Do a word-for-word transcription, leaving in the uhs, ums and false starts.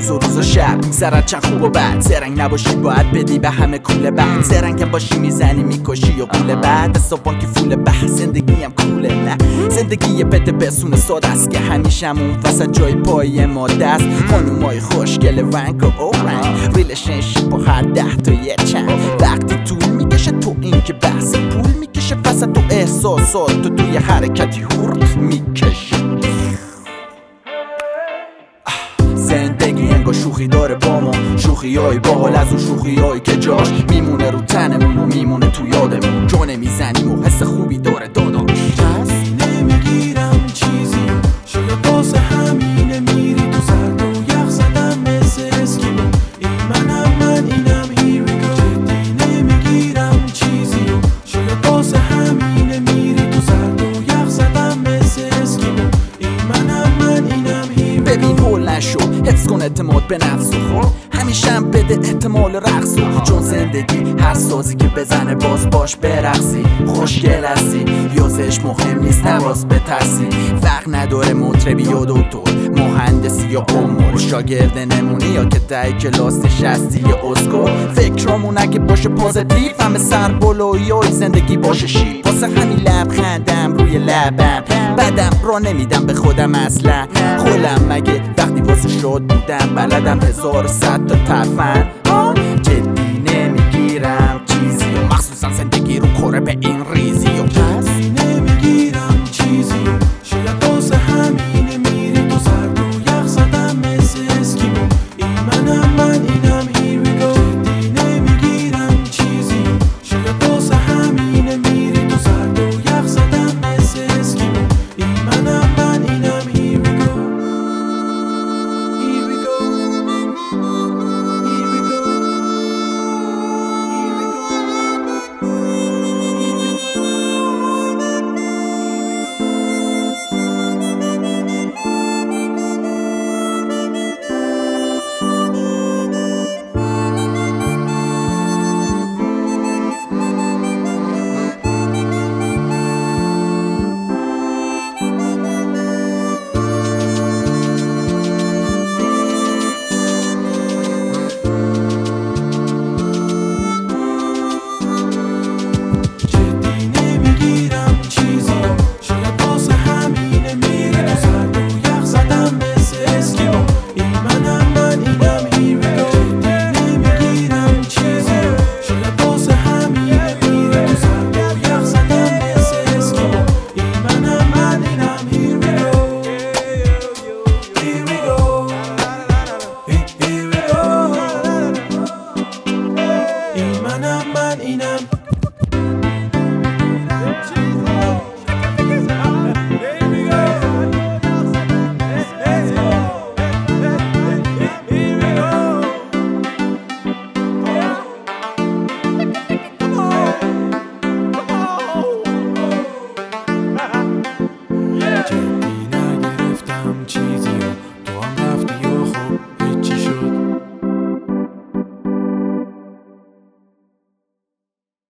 روز و روز و شب میگذرد چند خوب و بد. زرنگ نباشی باید بدی به همه کوله بد. زرنگم باشی میزنی میکشی و قوله بعد حسابان که فول به زندگیم کوله. نه زندگی یه پته بسونه ساده است که همیشمون وسط جای پای ما دست. خانومای خوشگل ونک و اورنگ ریلیشنشیپ با هر ده تا یه چند. وقتی طول میکشه تو این که بحث پول میکشه وسط تو احساسات تو توی حرکتی هورت میکشه. زندگی انگار شوخی داره با ما، شوخی های باحال از اون شوخی هایی که جاش میمونه رو تنمون و میمونه تو یادمون. جا نمیزنیم و حس خوبی داره داداش. دست نمیگیرم چیزی شاید واسه همینه میری تو سرد و یخ زدم مثل اسکیمو. این منم من اینم here we go. جدی نمیگیرم چیزی شاید واسه همینه میری تو سرد و یخ زدم مثل اسکیمو. این منم من اینم here we go. ببین هول نشو حفظ کن اعتماد به نفس و همیشه هم بده احتمال رقص و چون زندگی هر سازی که بزنه باز باش برقصی. خوشگل هستی یازش مهم نیست نباز بترسی. فرق نداره مطربی یا دکتر مهندسی یا امور شاگرد نمونی یا که ته کلاس نشستی یا اسکور. فکرامون اگه باشه پازیتیو همه سر بالایی های زندگی باشه شیب. واسه همین لبخندم روی لبم بدم را نمیدم به خودم اصلا. خولم مگه وقتی واسه شاد بودم بلدم هزار و صد تا تفن.